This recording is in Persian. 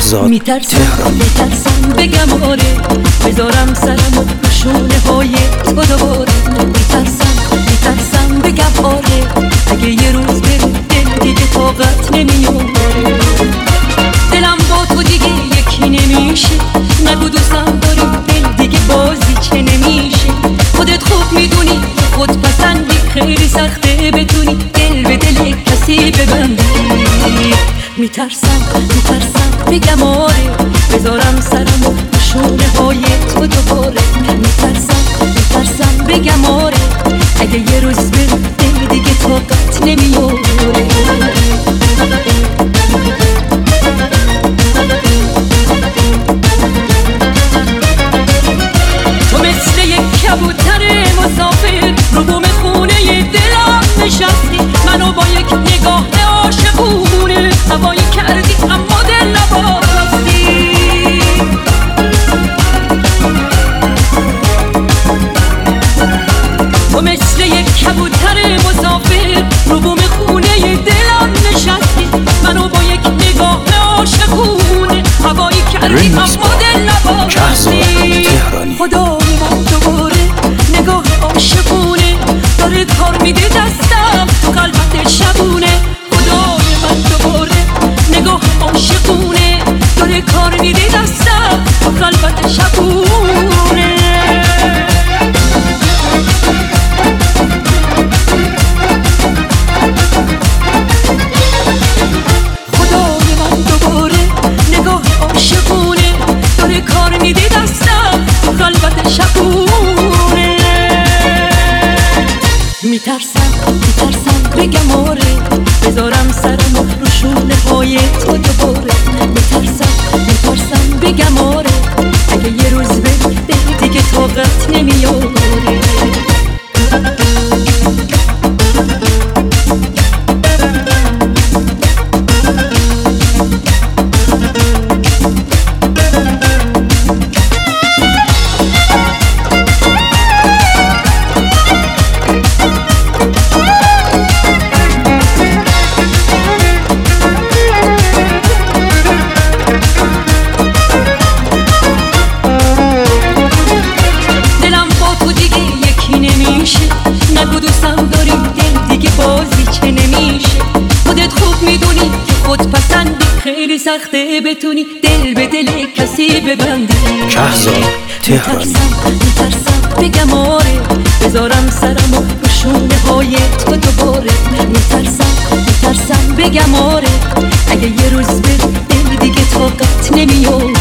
شهرزاد تهرانی. میترسم بگم آره، بذارم سرمو رو شونه های تو دوباره. میترسم بگم آره، اگه یه روز بری دل دیگه طاقت نمیاره. دلم با تو دیگه یکی نمیشه، نگو دوستم داری دل دیگه بازی چه نمیشه. خودت خوب میدونی خود پسندی، خیلی سخته بتونی دل به دل کسی ببندی. میترسم بگم آره، بذارم سرمو رو شونه های تو دوباره. میترسم بگم آره، اگه یه روز بری دل دیگه طاقت نمیاره. تو مثل یک کبوتر مسافر رو بوم خونه دلم نشستی، منو با یک نگاه عاشقونه هوایی کردی اما دل نباستی. تو مثل یک کبوتر مسافر رو بوم خونه دلم نشستی، منو با یک نگاه عاشقونه هوایی کردی اما دل نباستی. خدای من دوباره نگاه عاشقونه داره کار میده دستم تو قلبت شبونه. خدای من دوباره نگاه عاشقونه داره کار میده دستم تو قلبت شبونه. خدای من دوباره نگاه عاشقونه داره کار میده دستم تو قلبت شبونه. میترسم بگم آره، بذارم سرمو رو شونه های تو دوباره. میترسم بگم آره، اگه یه روز بری دل دیگه طاقت نمیاره. نگو دوستم داری دل دیگه بازی چه نمیشه. خودت خوب میدونی که خود پسندی، خیلی سخته بتونی دل به دل کسی ببندی. شهرزاد تهرانی. میترسم بگم آره، بذارم سرمو رو شونه های تو دوباره. میترسم بگم آره، اگه یه روز بری دل دیگه طاقت نمیاره.